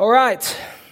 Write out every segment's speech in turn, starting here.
All right.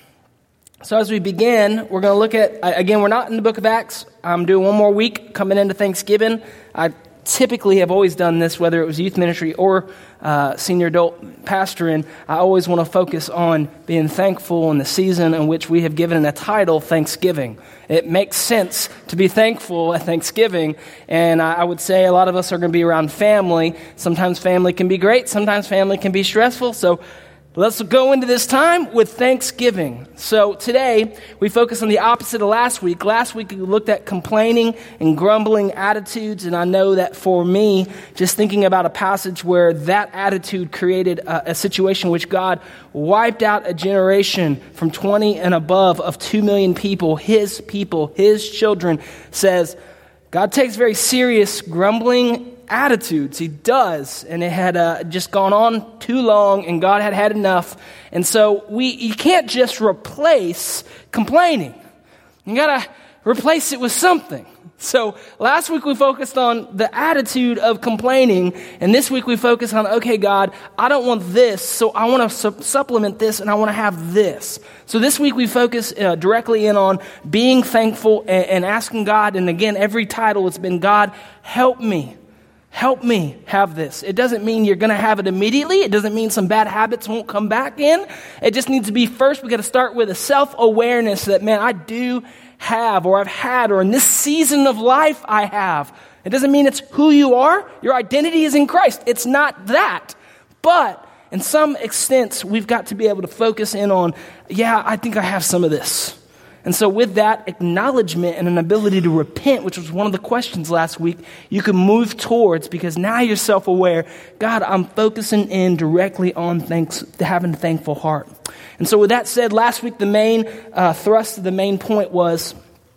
So as we begin, we're going to look at, again, we're not in the book of Acts. I'm doing one more week coming into Thanksgiving. I typically have always done this, whether it was youth ministry or senior adult pastoring. I always want to focus on being thankful in the season in which we have given a title, Thanksgiving. It makes sense to be thankful at Thanksgiving, and I would say a lot of us are going to be around family. Sometimes family can be great, sometimes family can be stressful, so let's go into this time with Thanksgiving. So today, we focus on the opposite of last week. Last week, we looked at complaining and grumbling attitudes, and I know that for me, just thinking about a passage where that attitude created a situation which God wiped out a generation from 20 and above of 2 million people, His children, says God takes very serious grumbling attitudes. He does, and it had just gone on too long, and God had had enough. And so you can't just replace complaining. You got to replace it with something. So last week we focused on the attitude of complaining, and this week we focus on, okay, God, I don't want this, so I want to supplement this, and I want to have this. So this week we focus directly in on being thankful and asking God, and again, every title it's been, God, help me. Help me have this. It doesn't mean you're going to have it immediately. It doesn't mean some bad habits won't come back in. It just needs to be first, we got to start with a self-awareness that, man, I do have, or I've had, or in this season of life I have. It doesn't mean it's who you are. Your identity is in Christ. It's not that. But in some extent, we've got to be able to focus in on, yeah, I think I have some of this. And so with that acknowledgement and an ability to repent, which was one of the questions last week, you can move towards, because now you're self-aware, God, I'm focusing in directly on having a thankful heart. And so with that said, last week the main thrust of the main point was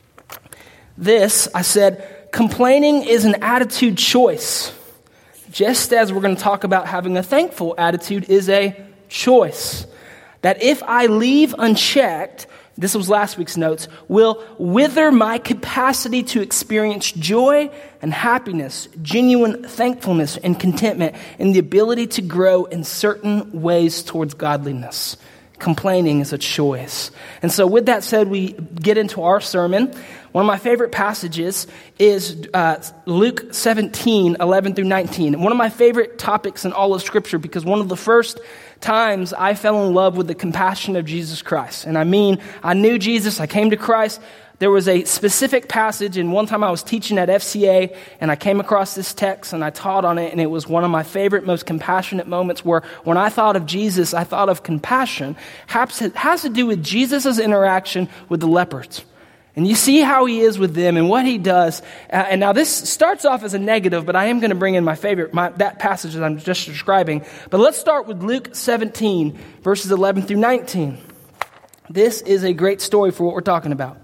this. I said, complaining is an attitude choice, just as we're going to talk about having a thankful attitude is a choice. That if I leave unchecked, this was last week's notes, will wither my capacity to experience joy and happiness, genuine thankfulness and contentment, and the ability to grow in certain ways towards godliness. Complaining is a choice. And so with that said, we get into our sermon. One of my favorite passages is Luke 17, 11 through 19. One of my favorite topics in all of Scripture, because one of the first times I fell in love with the compassion of Jesus Christ. And I mean, I knew Jesus, I came to Christ. There was a specific passage, and one time I was teaching at FCA, and I came across this text, and I taught on it, and it was one of my favorite, most compassionate moments where when I thought of Jesus, I thought of compassion. It has to do with Jesus' interaction with the lepers. And you see how he is with them and what he does. And now this starts off as a negative, but I am going to bring in my favorite, that passage that I'm just describing. But let's start with Luke 17, verses 11 through 19. This is a great story for what we're talking about.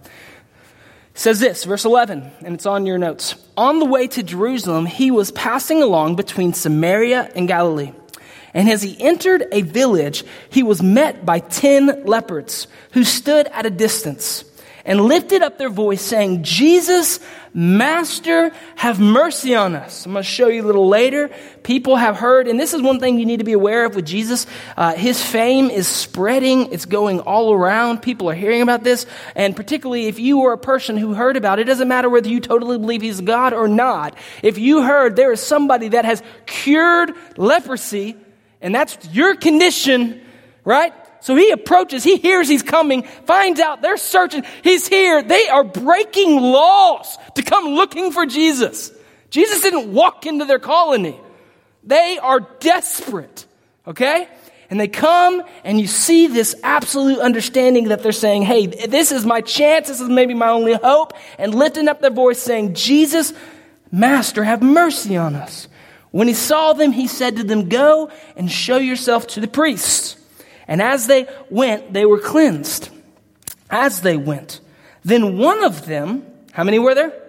It says this, verse 11, and it's on your notes. On the way to Jerusalem, he was passing along between Samaria and Galilee. And as he entered a village, he was met by 10 lepers who stood at a distance and lifted up their voice saying, Jesus, Master, have mercy on us. I'm going to show you a little later. People have heard, and this is one thing you need to be aware of with Jesus. His fame is spreading. It's going all around. People are hearing about this. And particularly if you were a person who heard about it, it doesn't matter whether you totally believe he's God or not. If you heard there is somebody that has cured leprosy, and that's your condition, right? So he approaches, he hears he's coming, finds out they're searching, he's here. They are breaking laws to come looking for Jesus. Jesus didn't walk into their colony. They are desperate, okay? And they come and you see this absolute understanding that they're saying, hey, this is my chance, this is maybe my only hope, and lifting up their voice saying, Jesus, Master, have mercy on us. When he saw them, he said to them, go and show yourself to the priests. And as they went, they were cleansed. As they went. Then one of them, how many were there?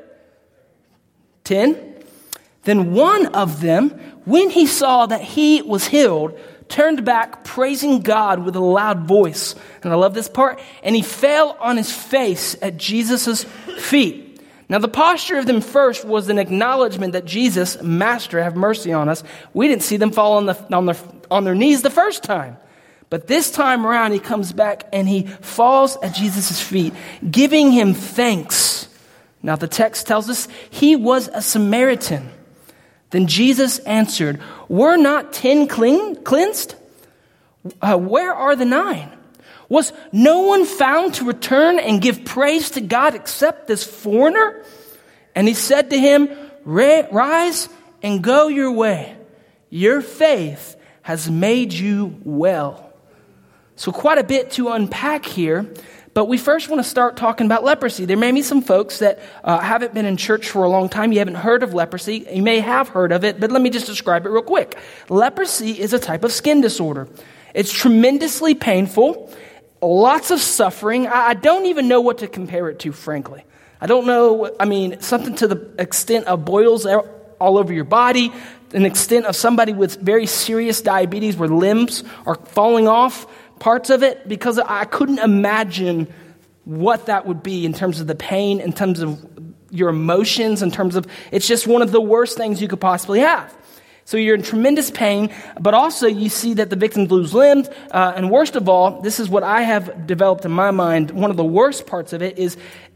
10. Then one of them, when he saw that he was healed, turned back, praising God with a loud voice. And I love this part. And he fell on his face at Jesus' feet. Now the posture of them first was an acknowledgement that Jesus, Master, have mercy on us. We didn't see them fall on their knees the first time. But this time around, he comes back and he falls at Jesus' feet, giving him thanks. Now, the text tells us he was a Samaritan. Then Jesus answered, "Were not 10 cleansed? Where are the 9? Was no one found to return and give praise to God except this foreigner?" And he said to him, "Rise and go your way. Your faith has made you well." So quite a bit to unpack here, but we first want to start talking about leprosy. There may be some folks that haven't been in church for a long time. You haven't heard of leprosy. You may have heard of it, but let me just describe it real quick. Leprosy is a type of skin disorder. It's tremendously painful, lots of suffering. I don't even know what to compare it to, frankly. I don't know, something to the extent of boils all over your body, an extent of somebody with very serious diabetes where limbs are falling off, parts of it, because I couldn't imagine what that would be in terms of the pain, in terms of your emotions, in terms of, it's just one of the worst things you could possibly have. So you're in tremendous pain, but also you see that the victims lose limbs, and worst of all, this is what I have developed in my mind, one of the worst parts of it is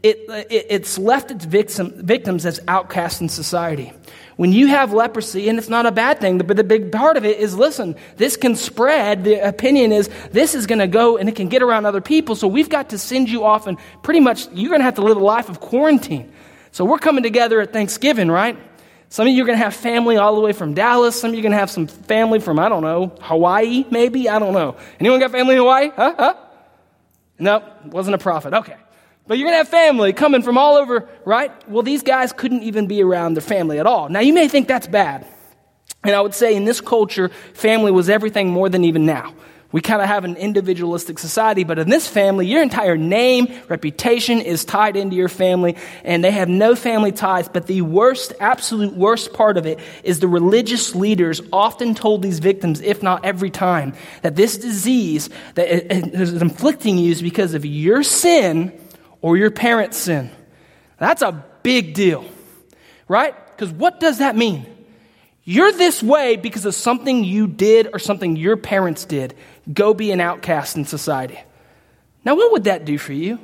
it's left its victims as outcasts in society. When you have leprosy, and it's not a bad thing, but the big part of it is, listen, this can spread. The opinion is this is going to go and it can get around other people. So we've got to send you off, and pretty much you're going to have to live a life of quarantine. So we're coming together at Thanksgiving, right? Some of you are going to have family all the way from Dallas. Some of you are going to have some family from, I don't know, Hawaii, maybe? I don't know. Anyone got family in Hawaii? Huh? Nope, wasn't a prophet. Okay. But you're going to have family coming from all over, right? Well, these guys couldn't even be around their family at all. Now, you may think that's bad. And I would say in this culture, family was everything more than even now. We kind of have an individualistic society, but in this family, your entire name, reputation is tied into your family, and they have no family ties. But the worst, absolute worst part of it is the religious leaders often told these victims, if not every time, that this disease that is inflicting you is because of your sin or your parents' sin. That's a big deal, right? Because what does that mean? You're this way because of something you did or something your parents did. Go be an outcast in society. Now, what would that do for you?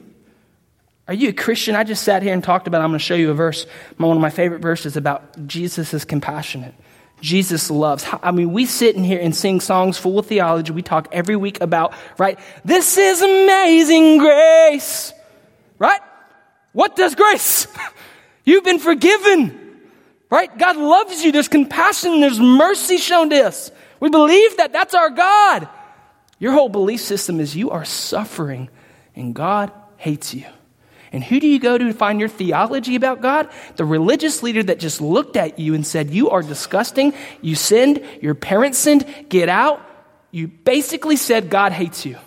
Are you a Christian? I just sat here and talked about, I'm going to show you a verse. One of my favorite verses about Jesus is compassionate. Jesus loves. We sit in here and sing songs full of theology. We talk every week about, right? This is amazing grace. Right? What does grace? You've been forgiven. Right? God loves you. There's compassion. There's mercy shown to us. We believe that. That's our God. Your whole belief system is you are suffering and God hates you. And who do you go to find your theology about God? The religious leader that just looked at you and said, you are disgusting. You sinned. Your parents sinned. Get out. You basically said God hates you.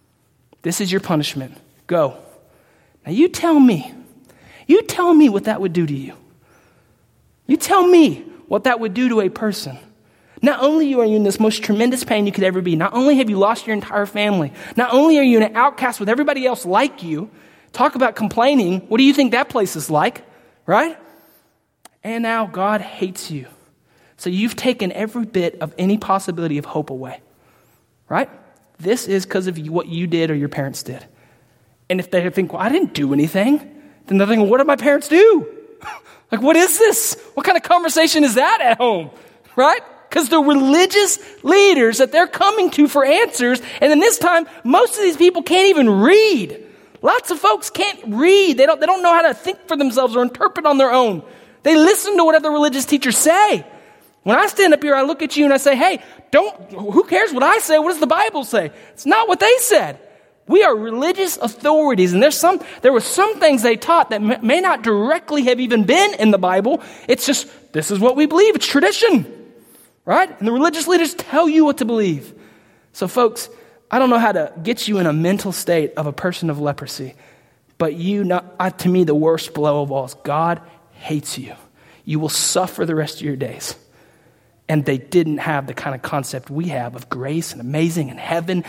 This is your punishment. Go. Now you tell me what that would do to you. You tell me what that would do to a person. Not only are you in this most tremendous pain you could ever be, not only have you lost your entire family, not only are you an outcast with everybody else like you, talk about complaining, what do you think that place is like, right? And now God hates you. So you've taken every bit of any possibility of hope away, right? This is because of what you did or your parents did. And if they think, well, I didn't do anything, then they're thinking, what did my parents do? Like, what is this? What kind of conversation is that at home, right? Because the religious leaders that they're coming to for answers, and then this time, most of these people can't even read. Lots of folks can't read. They don't know how to think for themselves or interpret on their own. They listen to whatever religious teachers say. When I stand up here, I look at you and I say, hey, who cares what I say? What does the Bible say? It's not what they said. We are religious authorities, and there were some things they taught that may not directly have even been in the Bible. It's just, this is what we believe. It's tradition, right? And the religious leaders tell you what to believe. So folks, I don't know how to get you in a mental state of a person of leprosy, but to me, the worst blow of all is God hates you. You will suffer the rest of your days. And they didn't have the kind of concept we have of grace and amazing and heaven.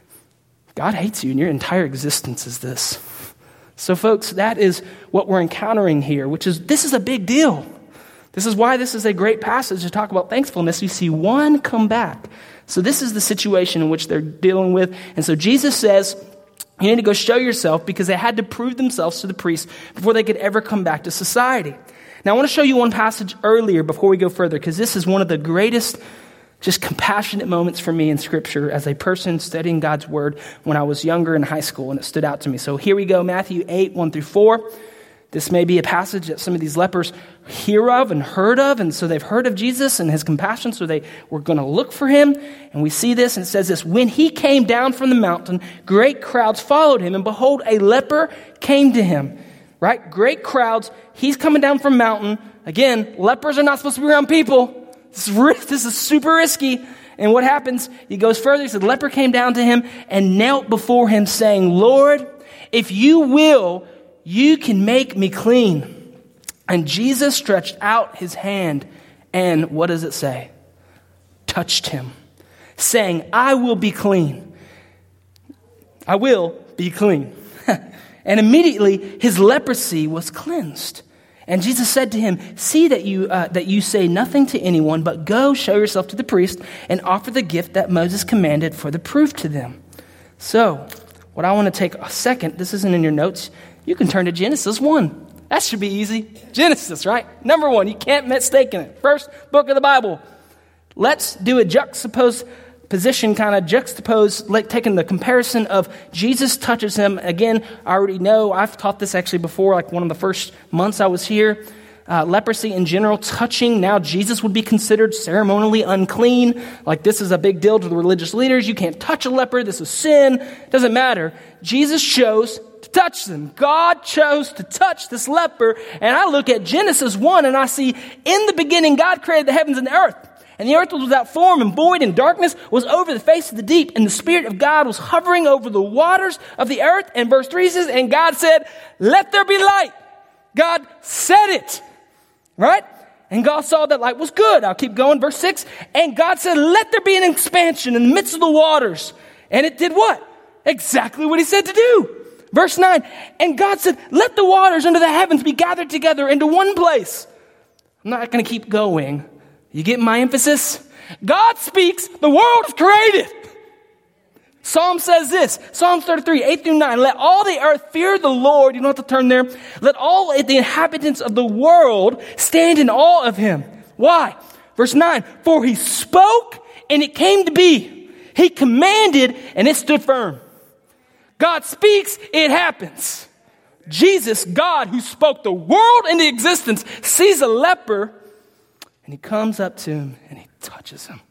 God hates you, and your entire existence is this. So folks, that is what we're encountering here, this is a big deal. This is why this is a great passage to talk about thankfulness. You see one come back. So this is the situation in which they're dealing with. And so Jesus says, you need to go show yourself, because they had to prove themselves to the priests before they could ever come back to society. Now I want to show you one passage earlier before we go further, because this is one of the greatest just compassionate moments for me in Scripture as a person studying God's Word when I was younger in high school, and it stood out to me. So here we go, Matthew 8, 1-4. This may be a passage that some of these lepers hear of and heard of, and so they've heard of Jesus and his compassion, so they were going to look for him. And we see this, and it says this: when he came down from the mountain, great crowds followed him, and behold, a leper came to him. Right? Great crowds. He's coming down from mountain. Again, lepers are not supposed to be around people. This is super risky. And what happens? He goes further. He said, the leper came down to him and knelt before him, saying, Lord, if you will, you can make me clean. And Jesus stretched out his hand and, what does it say? Touched him, saying, I will be clean. I will be clean. And immediately his leprosy was cleansed. And Jesus said to him, see that you say nothing to anyone, but go show yourself to the priest and offer the gift that Moses commanded for the proof to them. So, what I want to take a second, this isn't in your notes, you can turn to Genesis 1. That should be easy. Genesis, right? Number 1, you can't mistake in it. First book of the Bible. Let's do a juxtapose position, kind of juxtapose, like taking the comparison of Jesus touches him. Again, I already know, I've taught this actually before, like one of the first months I was here. Leprosy in general, touching, now Jesus would be considered ceremonially unclean. Like this is a big deal to the religious leaders. You can't touch a leper. This is sin. Doesn't matter. Jesus chose to touch them. God chose to touch this leper. And I look at Genesis 1 and I see, in the beginning, God created the heavens and the earth. And the earth was without form and void, and darkness was over the face of the deep. And the Spirit of God was hovering over the waters of the earth. And verse 3 says, and God said, let there be light. God said it. Right? And God saw that light was good. I'll keep going. Verse 6. And God said, let there be an expansion in the midst of the waters. And it did what? Exactly what he said to do. Verse 9. And God said, let the waters under the heavens be gathered together into one place. I'm not going to keep going. You get my emphasis? God speaks, the world is created. Psalm says this, Psalm 33, 8-9, let all the earth fear the Lord. You don't have to turn there. Let all the inhabitants of the world stand in awe of him. Why? Verse 9, for he spoke and it came to be. He commanded and it stood firm. God speaks, it happens. Jesus, God who spoke the world into existence, sees a leper. And he comes up to him and he touches him.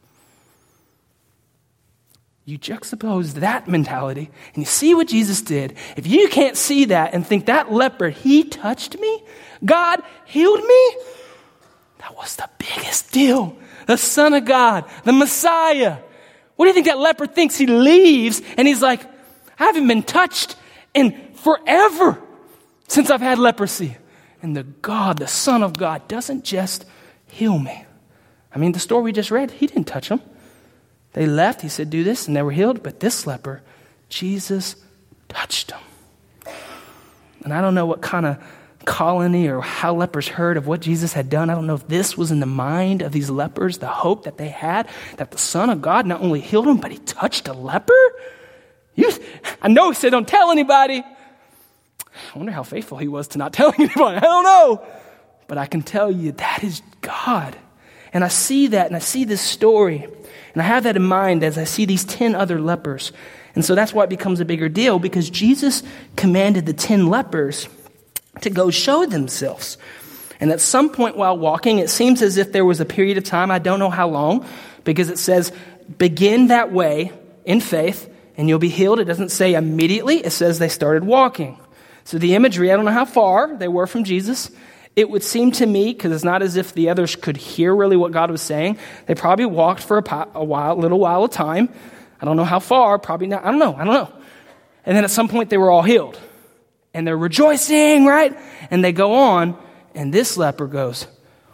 You juxtapose that mentality and you see what Jesus did. If you can't see that and think that leper, he touched me, God healed me, that was the biggest deal. The Son of God, the Messiah. What do you think that leper thinks? He leaves and he's like, I haven't been touched in forever since I've had leprosy. And the Son of God doesn't just heal me. I mean, the story we just read, he didn't touch them. They left. He said, do this, and they were healed. But this leper, Jesus touched him. And I don't know what kind of colony or how lepers heard of what Jesus had done. I don't know if this was in the mind of these lepers, the hope that they had, that the Son of God not only healed them, but he touched a leper? I know he said, don't tell anybody. I wonder how faithful he was to not telling anybody. I don't know. But I can tell you that is God. And I see that, and I see this story. And I have that in mind as I see these 10 other lepers. And so that's why it becomes a bigger deal, because Jesus commanded the 10 lepers to go show themselves. And at some point while walking, it seems as if there was a period of time, I don't know how long, because it says, begin that way in faith, and you'll be healed. It doesn't say immediately. It says they started walking. So the imagery, I don't know how far they were from Jesus. It would seem to me, because it's not as if the others could hear really what God was saying. They probably walked for a little while of time. I don't know how far, probably not. I don't know. And then at some point they were all healed. And they're rejoicing, right? And they go on, and this leper goes,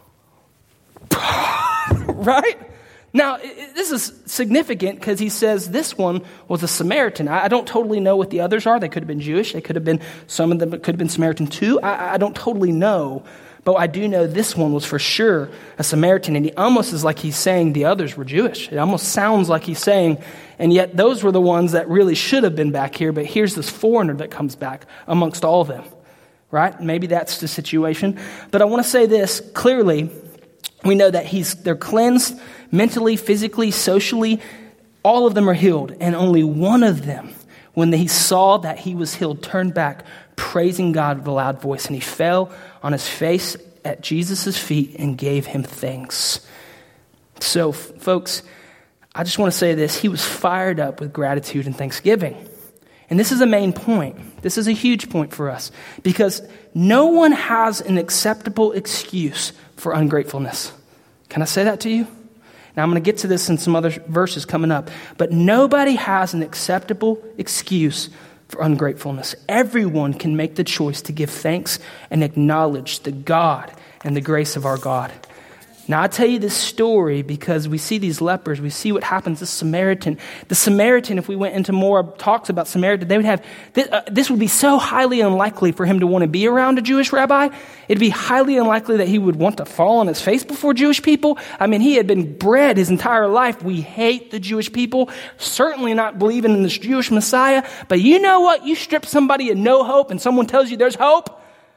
right? Now, this is significant because he says this one was a Samaritan. I don't totally know what the others are. They could have been Jewish. They could have been, some of them could have been Samaritan too. I don't totally know. But I do know this one was for sure a Samaritan, and he almost is like he's saying the others were Jewish. It almost sounds like he's saying, and yet those were the ones that really should have been back here, but here's this foreigner that comes back amongst all of them, right? Maybe that's the situation. But I want to say this clearly. We know that they're cleansed mentally, physically, socially. All of them are healed, and only one of them, when he saw that he was healed, turned back, praising God with a loud voice, and he fell on his face at Jesus' feet and gave him thanks. So, folks, I just want to say this. He was fired up with gratitude and thanksgiving. And this is a main point. This is a huge point for us, because no one has an acceptable excuse for ungratefulness. Can I say that to you? Now, I'm going to get to this in some other verses coming up, but nobody has an acceptable excuse for ungratefulness. Everyone can make the choice to give thanks and acknowledge the God and the grace of our God. Now, I tell you this story because we see these lepers. We see what happens to Samaritan. The Samaritan, if we went into more talks about Samaritan, they would have, this would be so highly unlikely for him to want to be around a Jewish rabbi. It'd be highly unlikely that he would want to fall on his face before Jewish people. I mean, he had been bred his entire life. We hate the Jewish people, certainly not believing in this Jewish Messiah. But you know what? You strip somebody of no hope and someone tells you there's hope.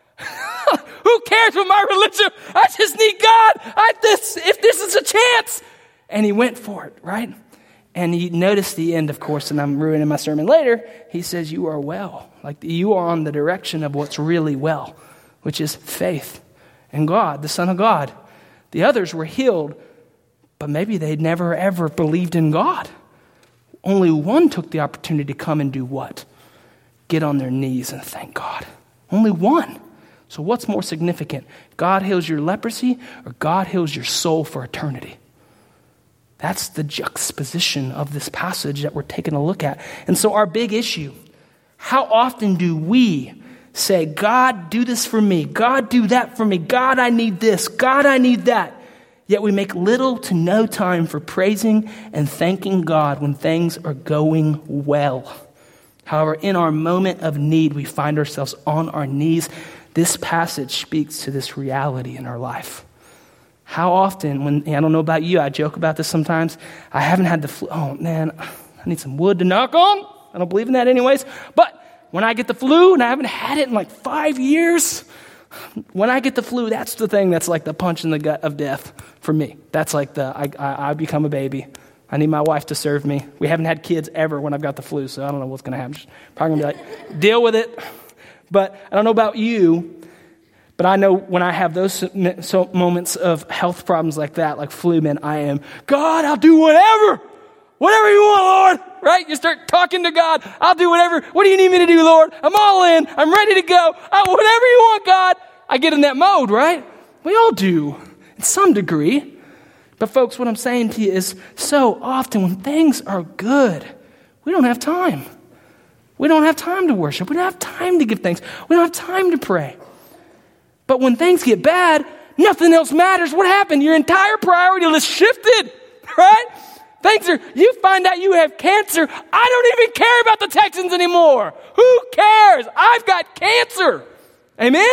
Who cares with my religion? I just need God. If this is a chance. And he went for it, right? And he noticed the end, of course, and I'm ruining my sermon later. He says, you are well. Like you are on the direction of what's really well, which is faith in God, the Son of God. The others were healed, but maybe they'd never, ever believed in God. Only one took the opportunity to come and do what? Get on their knees and thank God. Only one. So what's more significant? God heals your leprosy or God heals your soul for eternity? That's the juxtaposition of this passage that we're taking a look at. And so our big issue, how often do we say, God, do this for me. God, do that for me. God, I need this. God, I need that. Yet we make little to no time for praising and thanking God when things are going well. However, in our moment of need, we find ourselves on our knees. This passage speaks to this reality in our life. How often, I don't know about you, I joke about this sometimes. I haven't had the flu. Oh, man, I need some wood to knock on. I don't believe in that anyways. But when I get the flu, and I haven't had it in like 5 years, when I get the flu, that's the thing that's like the punch in the gut of death for me. That's like I become a baby. I need my wife to serve me. We haven't had kids ever when I've got the flu, so I don't know what's going to happen. Just probably going to be like, deal with it. But I don't know about you, but I know when I have those moments of health problems like that, like flu, man, I am, God, I'll do whatever you want, Lord, right? You start talking to God. I'll do whatever. What do you need me to do, Lord? I'm all in. I'm ready to go. Whatever you want, God. I get in that mode, right? We all do in some degree. But folks, what I'm saying to you is so often when things are good, we don't have time. We don't have time to worship. We don't have time to give thanks. We don't have time to pray. But when things get bad, nothing else matters. What happened? Your entire priority list shifted, right? You find out you have cancer. I don't even care about the Texans anymore. Who cares? I've got cancer. Amen?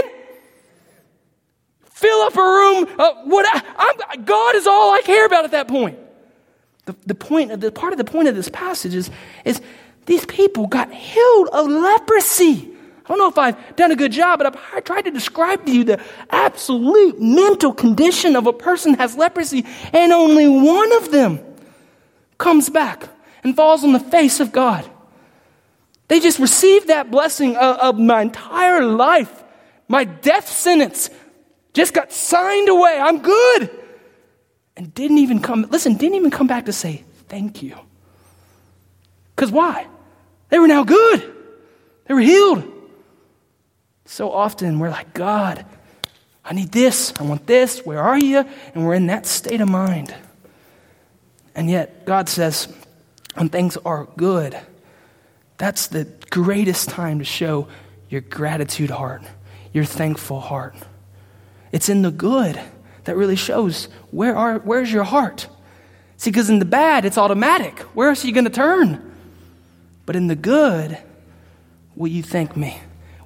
Fill up a room. God is all I care about at that point. The point of this passage is these people got healed of leprosy. I don't know if I've done a good job, but I tried to describe to you the absolute mental condition of a person who has leprosy, and only one of them comes back and falls on the face of God. They just received that blessing of my entire life. My death sentence just got signed away. I'm good. And didn't even come back to say thank you. Because why? They were now good. They were healed. So often we're like, God, I need this. I want this. Where are you? And we're in that state of mind. And yet God says, when things are good, that's the greatest time to show your gratitude heart, your thankful heart. It's in the good that really shows where's your heart. See, because in the bad, it's automatic. Where else are you going to turn? But in the good, will you thank me?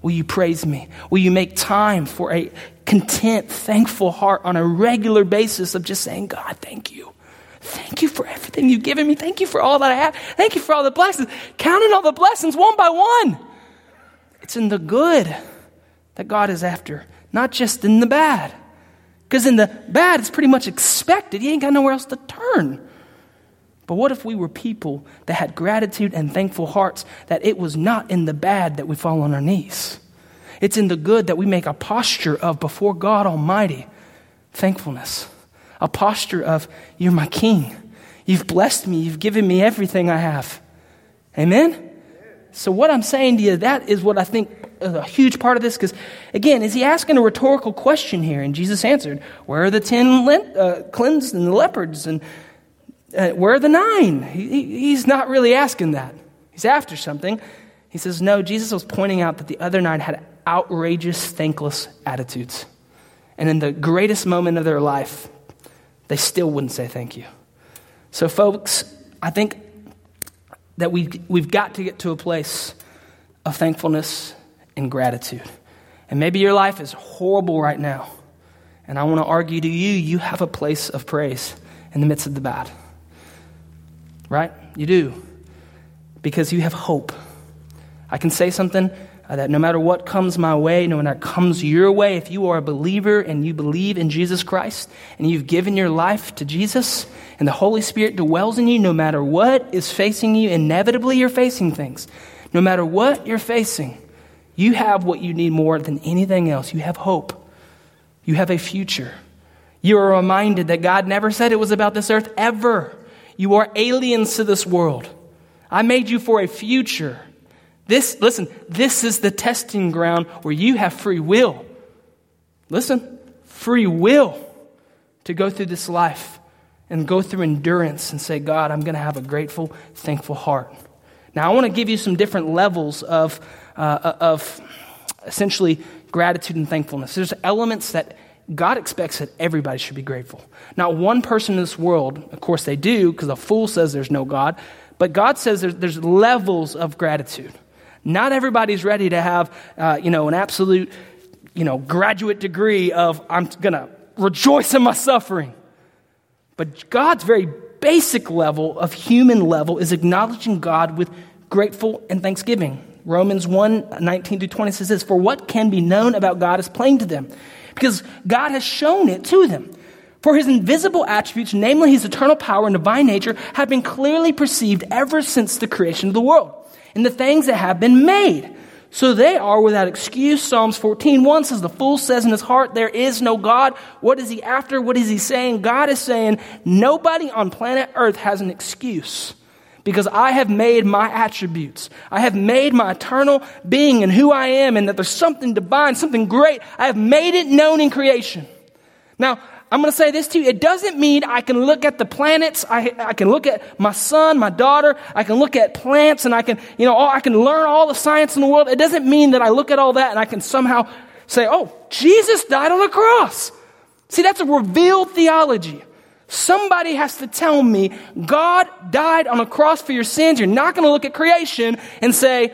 Will you praise me? Will you make time for a content, thankful heart on a regular basis of just saying, God, thank you. Thank you for everything you've given me. Thank you for all that I have. Thank you for all the blessings. Counting all the blessings one by one. It's in the good that God is after, not just in the bad. Because in the bad, it's pretty much expected. You ain't got nowhere else to turn. But what if we were people that had gratitude and thankful hearts, that it was not in the bad that we fall on our knees? It's in the good that we make a posture of before God Almighty thankfulness. A posture of, you're my king. You've blessed me. You've given me everything I have. Amen? So what I'm saying to you, that is what I think is a huge part of this. Because, again, is he asking a rhetorical question here? And Jesus answered, where are the 10 cleansed and the leopards? And where are the 9? He's not really asking that. He's after something. He says, no, Jesus was pointing out that the other 9 had outrageous, thankless attitudes. And in the greatest moment of their life, they still wouldn't say thank you. So, folks, I think that we've got to get to a place of thankfulness and gratitude. And maybe your life is horrible right now. And I want to argue to you, you have a place of praise in the midst of the bad. Right? You do. Because you have hope. I can say something that no matter what comes my way, no matter what comes your way, if you are a believer and you believe in Jesus Christ and you've given your life to Jesus and the Holy Spirit dwells in you, no matter what is facing you, inevitably you're facing things. No matter what you're facing, you have what you need more than anything else. You have hope. You have a future. You are reminded that God never said it was about this earth ever. You are aliens to this world. I made you for a future. This is the testing ground where you have free will. Listen, free will to go through this life and go through endurance and say, God, I'm going to have a grateful, thankful heart. Now, I want to give you some different levels of essentially gratitude and thankfulness. There's elements that God expects that everybody should be grateful. Not one person in this world, of course they do, because a fool says there's no God, but God says there's levels of gratitude. Not everybody's ready to have, an absolute, graduate degree of I'm going to rejoice in my suffering. But God's very basic level of human level is acknowledging God with grateful and thanksgiving. Romans 1:19-20 says this, for what can be known about God is plain to them, because God has shown it to them. For his invisible attributes, namely his eternal power and divine nature, have been clearly perceived ever since the creation of the world, and the things that have been made. So they are without excuse. Psalms 14:1 says, the fool says in his heart, there is no God. What is he after? What is he saying? God is saying, nobody on planet Earth has an excuse, because I have made my attributes. I have made my eternal being and who I am, and that there's something divine, something great. I have made it known in creation. Now, I'm going to say this to you. It doesn't mean I can look at the planets. I can look at my son, my daughter. I can look at plants and I can learn all the science in the world. It doesn't mean that I look at all that and I can somehow say, oh, Jesus died on the cross. See, that's a revealed theology. Somebody has to tell me God died on a cross for your sins. You're not going to look at creation and say,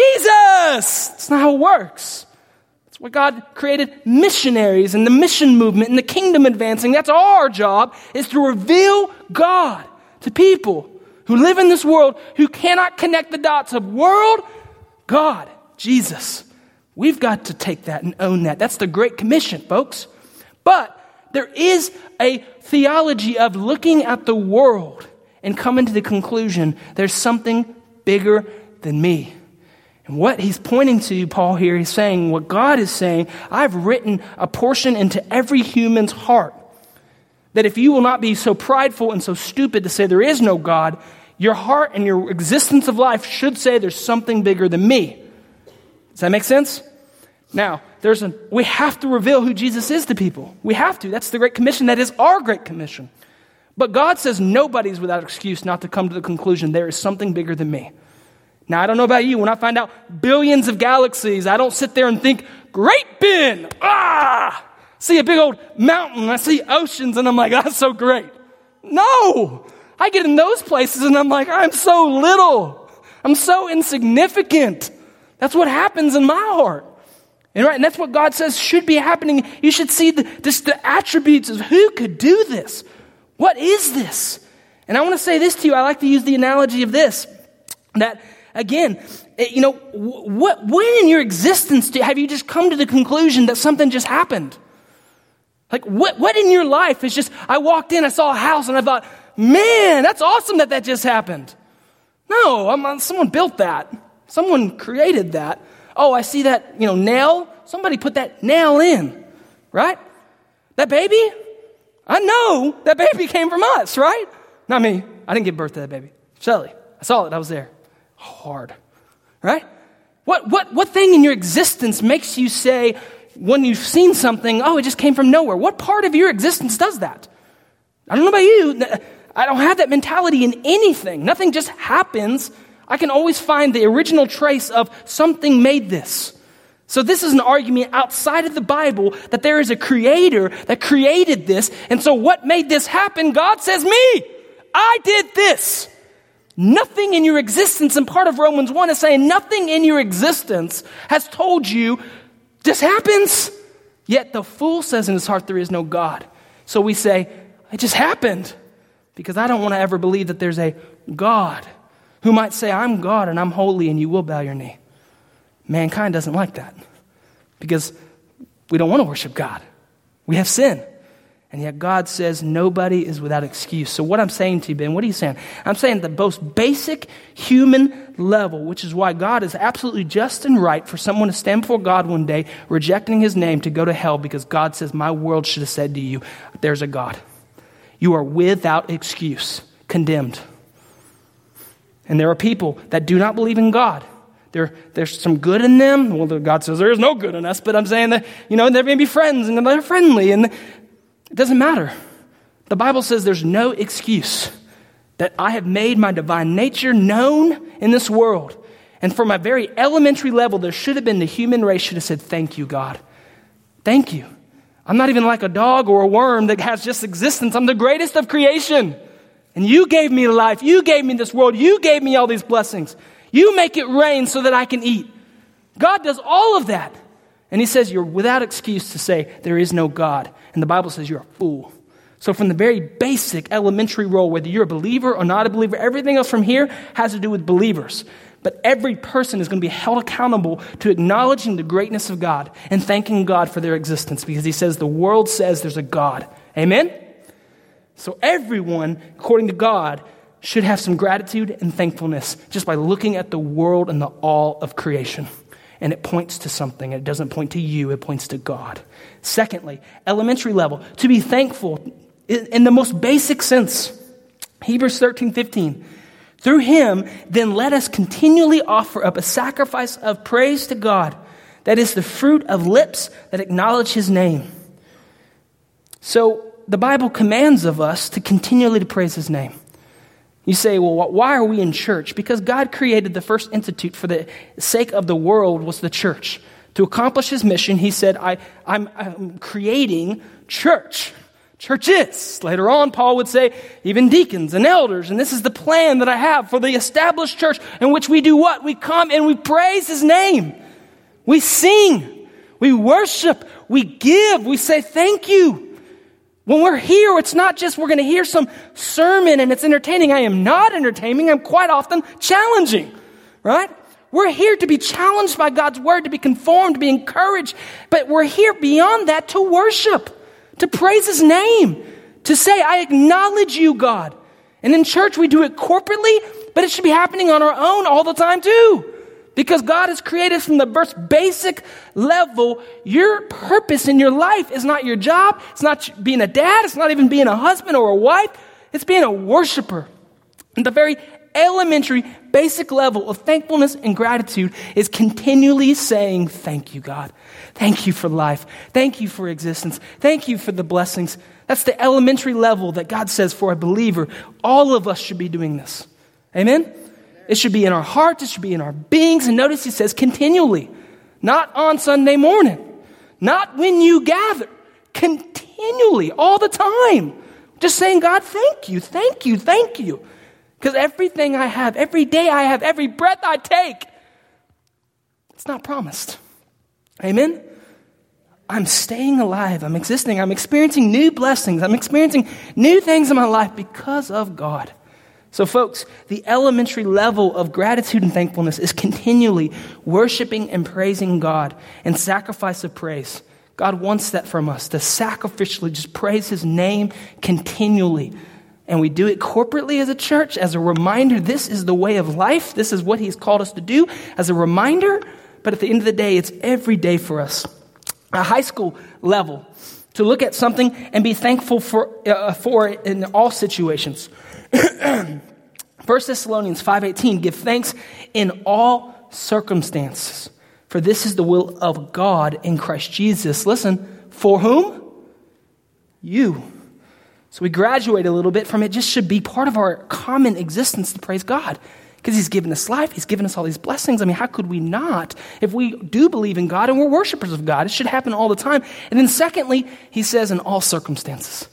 Jesus! That's not how it works. That's why God created missionaries and the mission movement and the kingdom advancing. That's our job, is to reveal God to people who live in this world who cannot connect the dots of world, God, Jesus. We've got to take that and own that. That's the Great Commission, folks. But there is a theology of looking at the world and coming to the conclusion there's something bigger than me. And what he's pointing to, Paul here, he's saying, what God is saying, I've written a portion into every human's heart, that if you will not be so prideful and so stupid to say there is no God, your heart and your existence of life should say there's something bigger than me. Does that make sense? Now, we have to reveal who Jesus is to people. We have to. That's the Great Commission. That is our Great Commission. But God says nobody's without excuse not to come to the conclusion there is something bigger than me. Now, I don't know about you. When I find out billions of galaxies, I don't sit there and think, great bin! See a big old mountain, I see oceans, and I'm like, that's so great. No! I get in those places, and I'm like, I'm so little. I'm so insignificant. That's what happens in my heart. And that's what God says should be happening. You should see the attributes of who could do this. What is this? And I want to say this to you. I like to use the analogy of this. That, again, when in your existence have you just come to the conclusion that something just happened? Like, what in your life is just, I walked in, I saw a house, and I thought, man, that's awesome that just happened. No, someone built that. Someone created that. Oh, I see that, nail. Somebody put that nail in, right? That baby, I know that baby came from us, right? Not me. I didn't give birth to that baby. Shelly, I saw it. I was there. Hard, right? What thing in your existence makes you say, when you've seen something, oh, it just came from nowhere? What part of your existence does that? I don't know about you. I don't have that mentality in anything. Nothing just happens. I can always find the original trace of something made this. So this is an argument outside of the Bible that there is a creator that created this. And so what made this happen? God says, me, I did this. Nothing in your existence, and part of Romans 1 is saying nothing in your existence has told you this happens. Yet the fool says in his heart there is no God. So we say, it just happened. Because I don't want to ever believe that there's a God who might say, I'm God and I'm holy and you will bow your knee. Mankind doesn't like that because we don't want to worship God. We have sin. And yet God says nobody is without excuse. So what I'm saying to you, Ben, what are you saying? I'm saying the most basic human level, which is why God is absolutely just and right for someone to stand before God one day, rejecting his name to go to hell because God says my world should have said to you, there's a God. You are without excuse, condemned. And there are people that do not believe in God. There's some good in them. Well, God says there is no good in us, but I'm saying that, there may be friends and they're friendly and it doesn't matter. The Bible says there's no excuse that I have made my divine nature known in this world. And from a very elementary level, there should have been the human race should have said, thank you, God. Thank you. I'm not even like a dog or a worm that has just existence. I'm the greatest of creation. And you gave me life. You gave me this world. You gave me all these blessings. You make it rain so that I can eat. God does all of that. And he says you're without excuse to say there is no God. And the Bible says you're a fool. So from the very basic elementary role, whether you're a believer or not a believer, everything else from here has to do with believers. But every person is going to be held accountable to acknowledging the greatness of God and thanking God for their existence because he says the world says there's a God. Amen? So everyone, according to God, should have some gratitude and thankfulness just by looking at the world and the all of creation. And it points to something. It doesn't point to you. It points to God. Secondly, elementary level, to be thankful in the most basic sense. Hebrews 13:15. Through him, then let us continually offer up a sacrifice of praise to God. That is the fruit of lips that acknowledge his name. So the Bible commands of us to continually to praise his name. You say, well, why are we in church? Because God created the first institute for the sake of the world was the church. To accomplish his mission, he said, I'm creating church. Churches. Later on, Paul would say, even deacons and elders. And this is the plan that I have for the established church in which we do what? We come and we praise his name. We sing. We worship. We give. We say thank you. When we're here, it's not just we're going to hear some sermon and it's entertaining. I am not entertaining. I'm quite often challenging, right? We're here to be challenged by God's word, to be conformed, to be encouraged. But we're here beyond that to worship, to praise his name, to say, I acknowledge you, God. And in church, we do it corporately, but it should be happening on our own all the time too. Because God has created from the most basic level, your purpose in your life is not your job. It's not being a dad. It's not even being a husband or a wife. It's being a worshiper. And the very elementary, basic level of thankfulness and gratitude is continually saying, thank you, God. Thank you for life. Thank you for existence. Thank you for the blessings. That's the elementary level that God says for a believer. All of us should be doing this. Amen? It should be in our hearts. It should be in our beings. And notice he says continually, not on Sunday morning, not when you gather, continually, all the time. Just saying, God, thank you, thank you, thank you. Because everything I have, every day I have, every breath I take, it's not promised. Amen? I'm staying alive. I'm existing. I'm experiencing new blessings. I'm experiencing new things in my life because of God. So folks, the elementary level of gratitude and thankfulness is continually worshiping and praising God and sacrifice of praise. God wants that from us, to sacrificially just praise his name continually. And we do it corporately as a church, as a reminder, this is the way of life. This is what he's called us to do as a reminder. But at the end of the day, it's every day for us. A high school level, to look at something and be thankful for it in all situations. 1 Thessalonians 5:18, give thanks in all circumstances, for this is the will of God in Christ Jesus. Listen, for whom? You. So we graduate a little bit from it. Just should be part of our common existence to praise God. Because he's given us life. He's given us all these blessings. I mean, how could we not? If we do believe in God and we're worshipers of God, it should happen all the time. And then secondly, he says in all circumstances.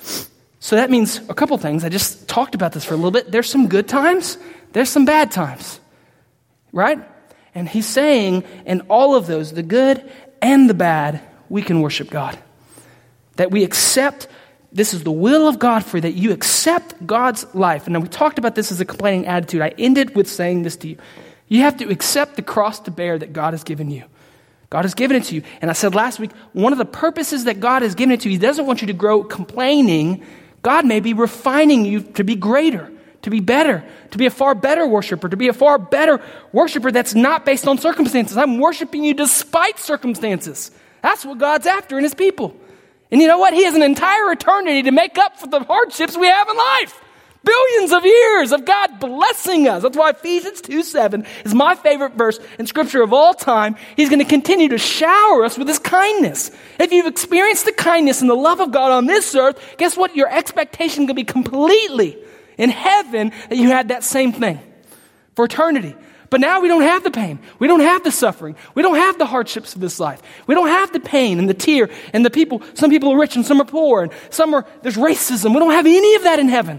So that means a couple things. I just talked about this for a little bit. There's some good times. There's some bad times. Right? And he's saying in all of those, the good and the bad, we can worship God. That we accept. This is the will of God for you, that you accept God's life. And now we talked about this as a complaining attitude. I ended with saying this to you. You have to accept the cross to bear that God has given you. God has given it to you. And I said last week, one of the purposes that God has given it to you, he doesn't want you to grow complaining. God may be refining you to be greater, to be better, to be a far better worshiper, to be a far better worshiper that's not based on circumstances. I'm worshiping you despite circumstances. That's what God's after in his people. And you know what? He has an entire eternity to make up for the hardships we have in life. Billions of years of God blessing us. That's why Ephesians 2:7 is my favorite verse in Scripture of all time. He's going to continue to shower us with his kindness. If you've experienced the kindness and the love of God on this earth, guess what? Your expectation is going to be completely in heaven that you had that same thing for eternity. But now we don't have the pain. We don't have the suffering. We don't have the hardships of this life. We don't have the pain and the tear and the people. Some people are rich and some are poor and there's racism. We don't have any of that in heaven.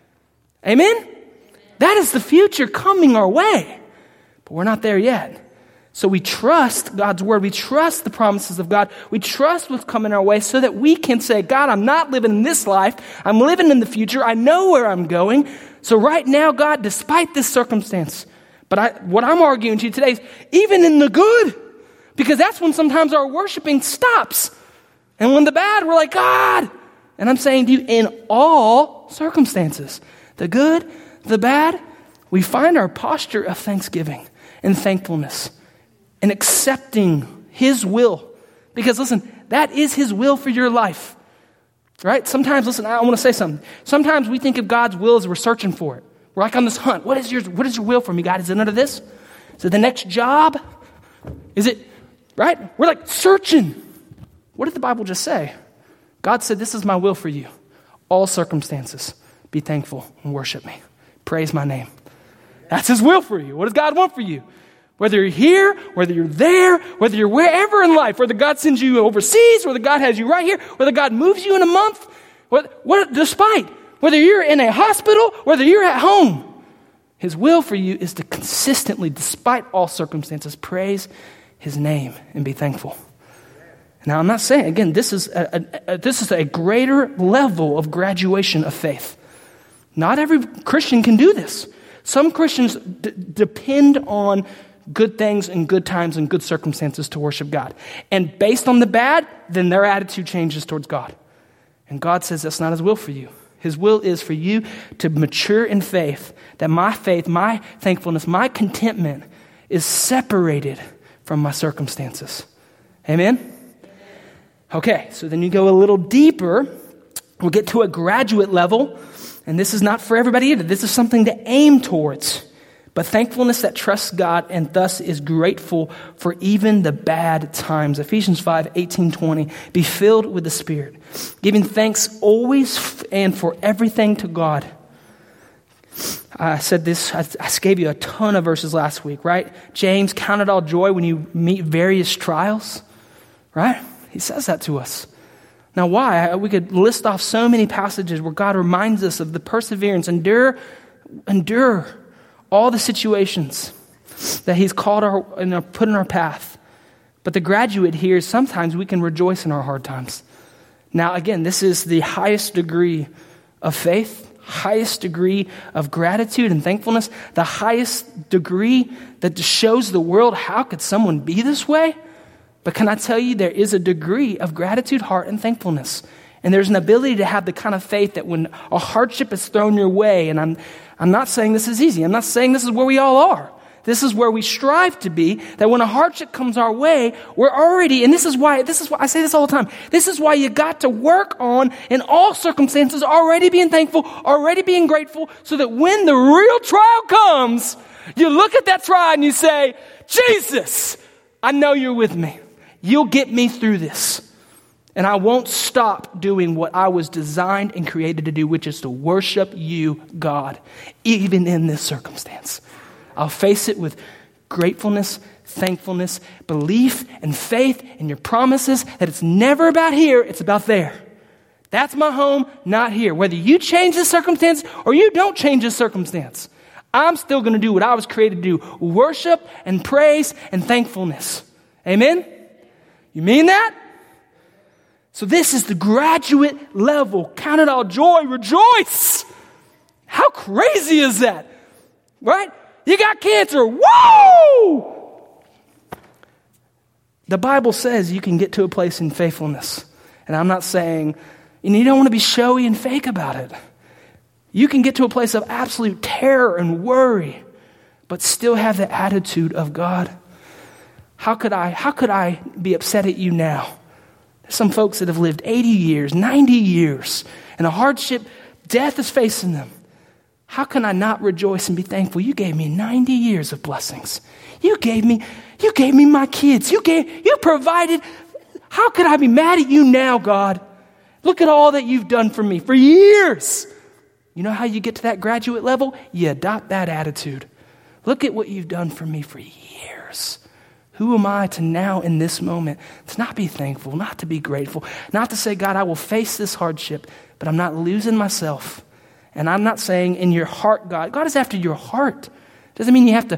Amen? That is the future coming our way. But we're not there yet. So we trust God's word. We trust the promises of God. We trust what's coming our way so that we can say, God, I'm not living in this life. I'm living in the future. I know where I'm going. So right now, God, despite this circumstance, but what I'm arguing to you today is even in the good, because that's when sometimes our worshiping stops. And when the bad, we're like, God. And I'm saying to you, in all circumstances, the good, the bad, we find our posture of thanksgiving and thankfulness and accepting his will. Because listen, that is his will for your life. Right? Sometimes, listen, I want to say something. Sometimes we think of God's will as we're searching for it. We're like on this hunt. What is your will for me, God? Is it under this? Is it the next job? Is it, right? We're like searching. What did the Bible just say? God said, this is my will for you. All circumstances, be thankful and worship me. Praise my name. That's his will for you. What does God want for you? Whether you're here, whether you're there, whether you're wherever in life, whether God sends you overseas, whether God has you right here, whether God moves you in a month, despite, whether you're in a hospital, whether you're at home, his will for you is to consistently, despite all circumstances, praise his name and be thankful. Now, I'm not saying, again, this is a greater level of graduation of faith. Not every Christian can do this. Some Christians depend on good things and good times and good circumstances to worship God. And based on the bad, then their attitude changes towards God. And God says that's not his will for you. His will is for you to mature in faith, that my faith, my thankfulness, my contentment is separated from my circumstances. Amen? Okay, so then you go a little deeper. We'll get to a graduate level, and this is not for everybody either. This is something to aim towards. But thankfulness that trusts God and thus is grateful for even the bad times. Ephesians 5:18-20. Be filled with the Spirit, giving thanks always and for everything to God. I said this, I gave you a ton of verses last week, right? James, count it all joy when you meet various trials, right? He says that to us. Now why? We could list off so many passages where God reminds us of the perseverance, endure all the situations that he's called and put in our path. But the graduate here is sometimes we can rejoice in our hard times. Now, again, this is the highest degree of faith, highest degree of gratitude and thankfulness, the highest degree that shows the world, how could someone be this way? But can I tell you, there is a degree of gratitude, heart, and thankfulness. And there's an ability to have the kind of faith that when a hardship is thrown your way, and I'm not saying this is easy. I'm not saying this is where we all are. This is where we strive to be, that when a hardship comes our way, we're already, and this is why I say this all the time. This is why you got to work on, in all circumstances, already being thankful, already being grateful, so that when the real trial comes, you look at that trial and you say, Jesus, I know you're with me. You'll get me through this. And I won't stop doing what I was designed and created to do, which is to worship you, God, even in this circumstance. I'll face it with gratefulness, thankfulness, belief, and faith in your promises that it's never about here, it's about there. That's my home, not here. Whether you change the circumstance or you don't change the circumstance, I'm still going to do what I was created to do, worship and praise and thankfulness. Amen? You mean that? So this is the graduate level. Count it all joy, rejoice. How crazy is that? Right? You got cancer. Whoa! The Bible says you can get to a place in faithfulness. And I'm not saying, you don't want to be showy and fake about it. You can get to a place of absolute terror and worry, but still have the attitude of God. How could I be upset at you now? There's some folks that have lived 80 years, 90 years, and a hardship, death is facing them. How can I not rejoice and be thankful? You gave me 90 years of blessings. You gave me my kids. You provided. How could I be mad at you now, God? Look at all that you've done for me for years. You know how you get to that graduate level? You adopt that attitude. Look at what you've done for me for years. Who am I to now in this moment to not be thankful, not to be grateful, not to say, God, I will face this hardship, but I'm not losing myself. And I'm not saying in your heart, God is after your heart. Doesn't mean you have to,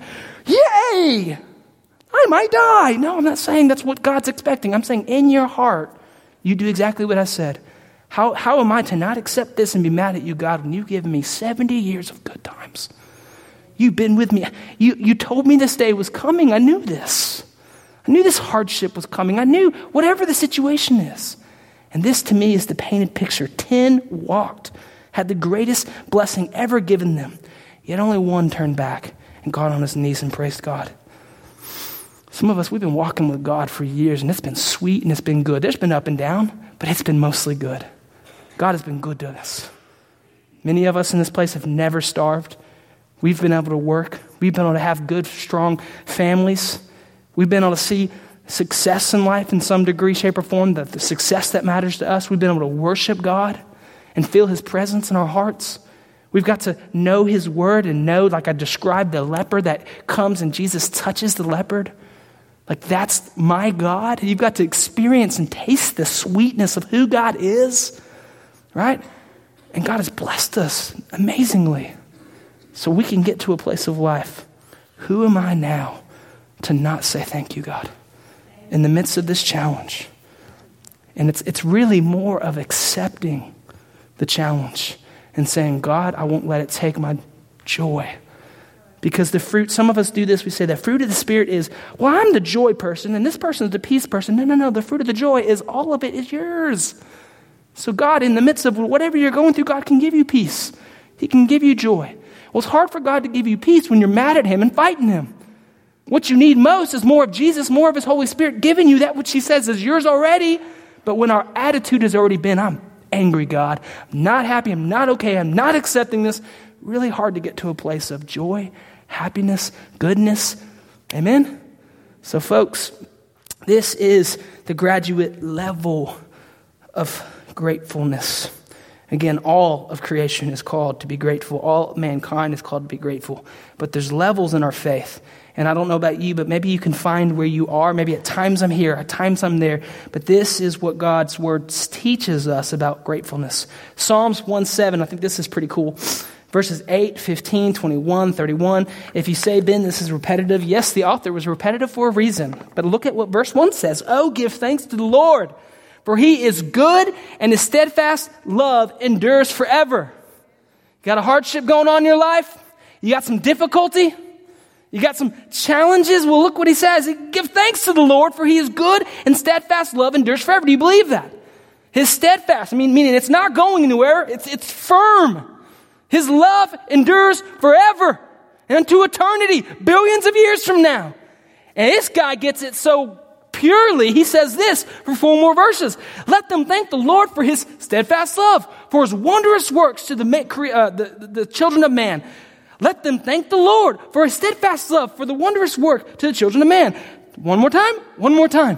yay, I might die. No, I'm not saying that's what God's expecting. I'm saying in your heart, you do exactly what I said. How am I to not accept this and be mad at you, God, when you've given me 70 years of good times? You've been with me. You told me this day was coming. I knew this. I knew this hardship was coming. I knew whatever the situation is. And this to me is the painted picture. 10 walked, had the greatest blessing ever given them. Yet only one turned back and got on his knees and praised God. Some of us, we've been walking with God for years, and it's been sweet and it's been good. There's been up and down, but it's been mostly good. God has been good to us. Many of us in this place have never starved. We've been able to work. We've been able to have good, strong families. We've been able to see success in life in some degree, shape, or form, the success that matters to us. We've been able to worship God and feel his presence in our hearts. We've got to know his word and know, like I described, the leper that comes and Jesus touches the leopard. Like, that's my God. You've got to experience and taste the sweetness of who God is, right? And God has blessed us amazingly. So we can get to a place of life. Who am I now to not say thank you, God, in the midst of this challenge? And it's really more of accepting the challenge and saying, God, I won't let it take my joy. Because the fruit, some of us do this, we say the fruit of the Spirit is, well, I'm the joy person and this person is the peace person. No. The fruit of the joy is all of it is yours. So God, in the midst of whatever you're going through, God can give you peace. He can give you joy. Well, it's hard for God to give you peace when you're mad at him and fighting him. What you need most is more of Jesus, more of his Holy Spirit giving you that which he says is yours already. But when our attitude has already been, I'm angry, God, I'm not happy, I'm not okay, I'm not accepting this, really hard to get to a place of joy, happiness, goodness. Amen? So folks, this is the graduate level of gratefulness. Again, all of creation is called to be grateful. All mankind is called to be grateful. But there's levels in our faith. And I don't know about you, but maybe you can find where you are. Maybe at times I'm here, at times I'm there. But this is what God's word teaches us about gratefulness. Psalms 1:7, I think this is pretty cool. Verses 8, 15, 21, 31. If you say, Ben, this is repetitive. Yes, the author was repetitive for a reason. But look at what verse 1 says. Oh, give thanks to the Lord, for he is good and his steadfast love endures forever. You got a hardship going on in your life? You got some difficulty? You got some challenges? Well, look what he says. Give thanks to the Lord, for he is good and steadfast love endures forever. Do you believe that? His steadfast, meaning it's not going anywhere. It's firm. His love endures forever and unto eternity, billions of years from now. And this guy gets it so purely. He says this for 4 more verses. Let them thank the Lord for his steadfast love, for his wondrous works to the children of man. Let them thank the Lord for his steadfast love, for the wondrous work to the children of man. One more time.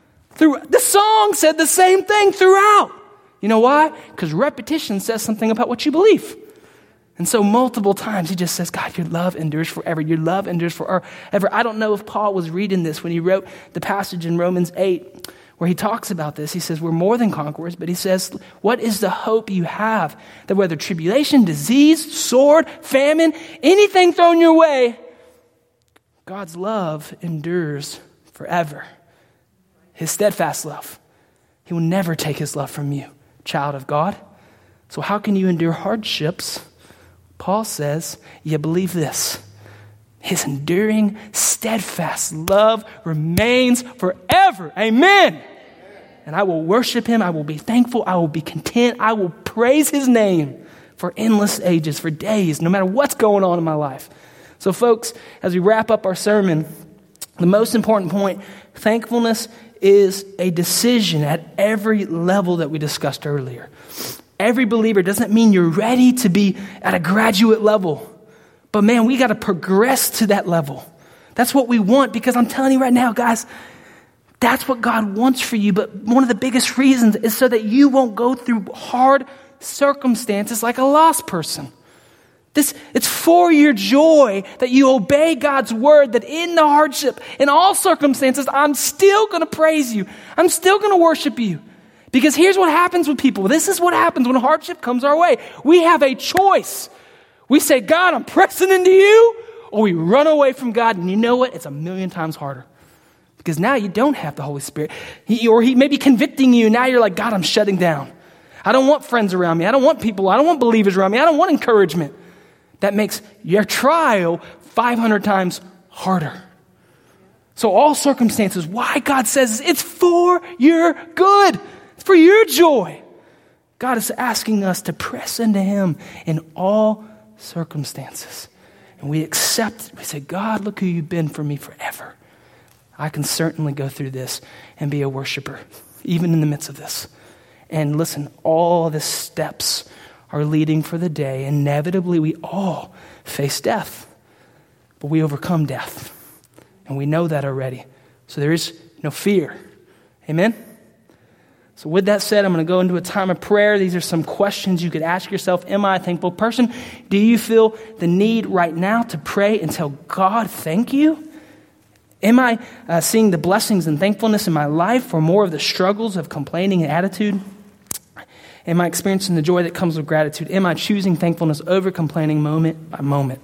The song said the same thing throughout. You know why? Because repetition says something about what you believe. And so multiple times he just says, God, your love endures forever. Your love endures forever. I don't know if Paul was reading this when he wrote the passage in Romans 8 where he talks about this. He says, we're more than conquerors, but he says, what is the hope you have? That whether tribulation, disease, sword, famine, anything thrown your way, God's love endures forever. His steadfast love. He will never take his love from you, child of God. So how can you endure hardships? Paul says, you believe this. His enduring, steadfast love remains forever. Amen. And I will worship him. I will be thankful. I will be content. I will praise his name for endless ages, for days, no matter what's going on in my life. So folks, as we wrap up our sermon, the most important point, thankfulness is a decision at every level that we discussed earlier. Every believer doesn't mean you're ready to be at a graduate level. But man, we got to progress to that level. That's what we want, because I'm telling you right now, guys, that's what God wants for you. But one of the biggest reasons is so that you won't go through hard circumstances like a lost person. It's for your joy that you obey God's word, that in the hardship, in all circumstances, I'm still going to praise you. I'm still going to worship you. Because here's what happens with people. This is what happens when hardship comes our way. We have a choice. We say, God, I'm pressing into you, or we run away from God. And you know what? It's 1,000,000 times harder. Because now you don't have the Holy Spirit. He may be convicting you. Now you're like, God, I'm shutting down. I don't want friends around me. I don't want people. I don't want believers around me. I don't want encouragement. That makes your trial 500 times harder. So all circumstances, why God says it's for your good. It's for your joy. God is asking us to press into him in all circumstances. And we accept it. We say, God, look who you've been for me forever. I can certainly go through this and be a worshiper, even in the midst of this. And listen, all the steps are leading for the day. Inevitably, we all face death. But we overcome death. And we know that already. So there is no fear. Amen? So with that said, I'm going to go into a time of prayer. These are some questions you could ask yourself. Am I a thankful person? Do you feel the need right now to pray and tell God, thank you? Am I seeing the blessings and thankfulness in my life, or more of the struggles of complaining and attitude? Am I experiencing the joy that comes with gratitude? Am I choosing thankfulness over complaining moment by moment?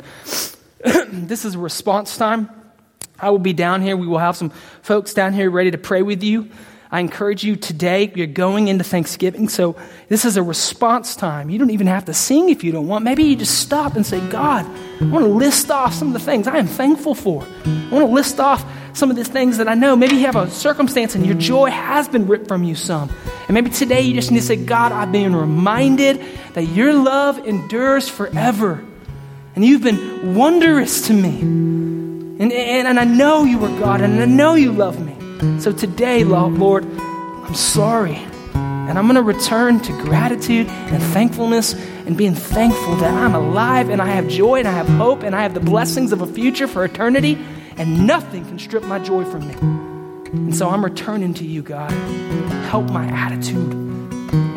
This is a response time. I will be down here. We will have some folks down here ready to pray with you. I encourage you today, you're going into Thanksgiving, so this is a response time. You don't even have to sing if you don't want. Maybe you just stop and say, God, I want to list off some of the things I am thankful for. I want to list off some of the things that I know. Maybe you have a circumstance and your joy has been ripped from you some. And maybe today you just need to say, God, I've been reminded that your love endures forever. And you've been wondrous to me. And I know you are God, and I know you love me. So today, Lord, I'm sorry. And I'm going to return to gratitude and thankfulness and being thankful that I'm alive and I have joy and I have hope and I have the blessings of a future for eternity, and nothing can strip my joy from me. And so I'm returning to you, God. Help my attitude.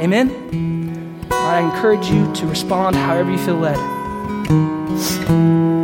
Amen? All right, I encourage you to respond however you feel led.